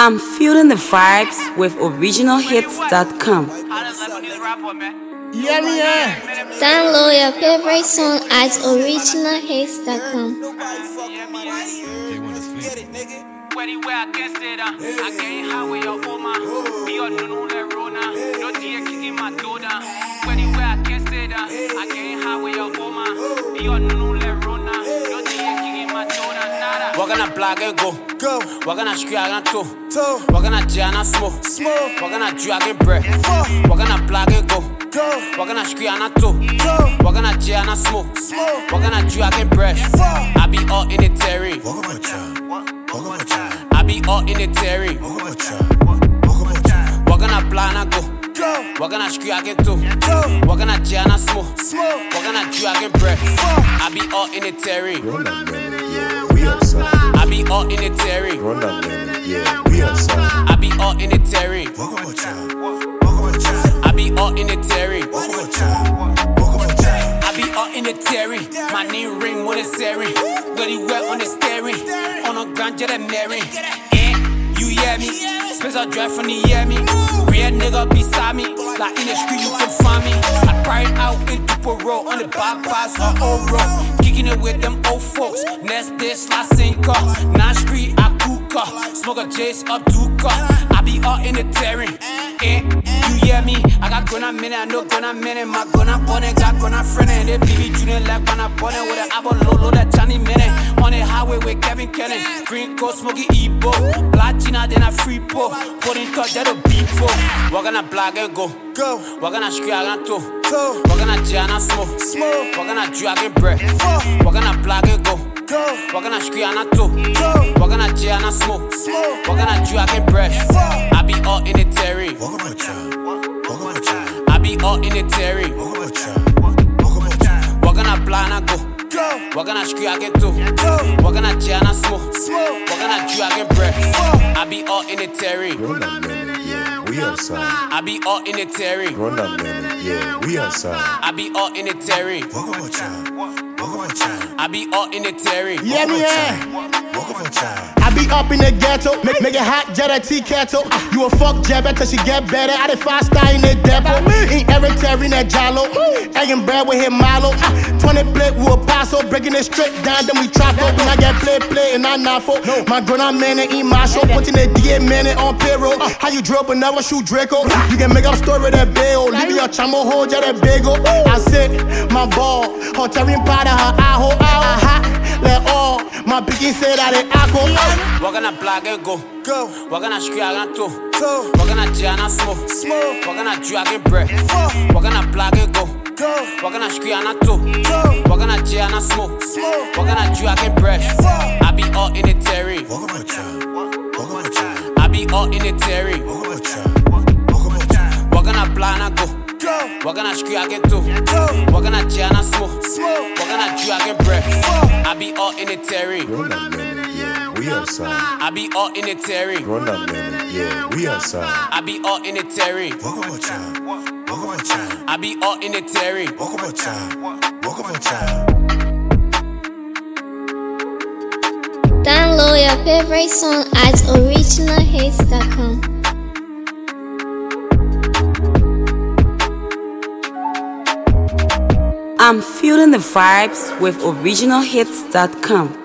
I'm feeling the vibes with originalhits.com. Download your favorite song at originalhits.com. Anywhere I can sit down, I can't highway your Oma. Be on no Lerona, no dear kicking my door down. Anywhere I can sit down, I can't highway your Oma. Be on no Lerona, no dear kicking my door down. Nada. We're gonna blog and go. We're gonna scream and toe. We're gonna jam and smoke. We're gonna drag and breath. We're gonna blog and go. We're gonna scream and toe. We're gonna jam and smoke. We're gonna drag and breath. I be all in the terry. I be all in the terry. We're gonna plan and go. We're gonna scream again too. We're gonna jam and smoke. We're gonna drag and breath. I be all in the terry. I be all in the terry. I be all in the terry. I be all in the terry. I be all in the terry. My name ring when it's airy. Dirty wet on the steering. On a grand jet and Mary. You hear me? Special drive from the hear me. Real nigga beside me. Like in the street you can find me. I ride out in Tupperware on the bypass or old road. Kicking it with them old folks. Next this La Cinco. 9th Street Akuka. Smoke a J's up Duka. I be all in the terry. You hear me? I got gonna minute, I know gonna minute. My gonna bonnet, got gonna friend. And they BB Junior like gonna bonnet with an apple lolo that Johnny minute. On the highway with Kevin Kenny. Green coat, smoky Ebo. Black Gina, then a free po. Put in touch, that'll be po. We're gonna blog and go. We're gonna scream and toe. We're gonna jam and smoke. We're gonna drag and breath. We're gonna blog and go. We're gonna scream and toe. We're gonna jam and smoke. We're gonna drag and breath. I be all in the terry. I be all in the terry. We're gonna plan and go. We're gonna scream again too. We're gonna jam and smoke. We're gonna drag and breath. I be all in the terry. I be all in the terry. I be all in the terry. I be all in the terry. I be up in the ghetto, make it hot, jet a tea kettle. You a fuck jabber till she get better. I did 5 star in the depot. Eat every terry in that jalo. Egg and bread with him malo. 20 plate with a paso. Breaking it straight down, then we trap up. When I get play, and I not for. My grown man and eat my show. Putting the DA minute on payroll. How you drill but never shoot Draco. You can make up story that bail. Leave your chamo hold, jet that bagel. I sit my ball. Her terry part of her eye hole. Let all my picking say that it apple. We're gonna blog and go. We're gonna scream and toe. We're gonna jam and smoke. We're gonna drag and breath. We're gonna blog and go. We're gonna scream and toe. We're gonna jam and smoke. We're gonna drag and breath. I be all in the terry. I be all in the terry. We're gonna plan and go. We're gonna scream again too. We're gonna jam and smoke. We're gonna drag and breath. I be all in the terry. I be all in the terry. I be all in the terry. I be all in the terry. Download your favorite song at originalhits.com. I'm feeling the vibes with originalhits.com.